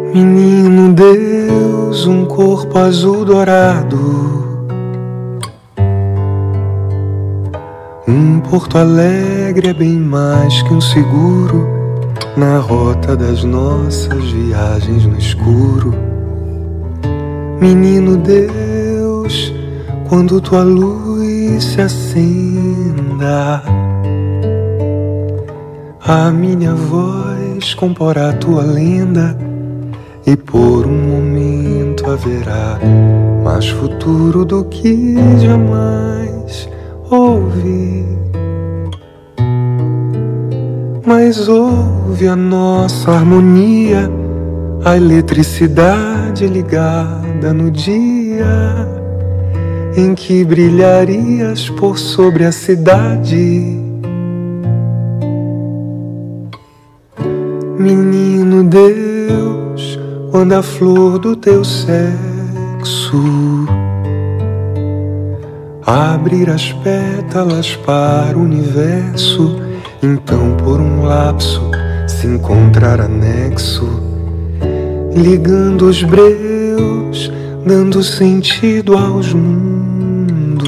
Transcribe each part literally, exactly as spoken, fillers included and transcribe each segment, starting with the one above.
Menino Deus, um corpo azul dourado, um Porto Alegre é bem mais que um seguro na rota das nossas viagens no escuro. Menino Deus, quando tua luz se acenda, a minha voz comporá tua lenda, e por um momento haverá mais futuro do que jamais ouvi. Mas ouve a nossa harmonia, a eletricidade ligada no dia em que brilharias por sobre a cidade. Menino Deus, quando a flor do teu sexo abrir as pétalas para o universo, então por um lapso se encontrar anexo, ligando os breus, dando sentido aos mundos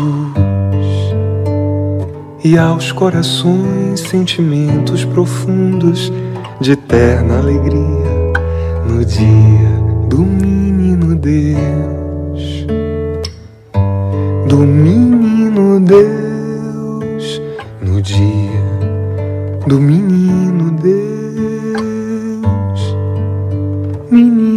e aos corações sentimentos profundos de eterna alegria no dia do menino Deus, do menino Deus, no dia do menino Deus, menino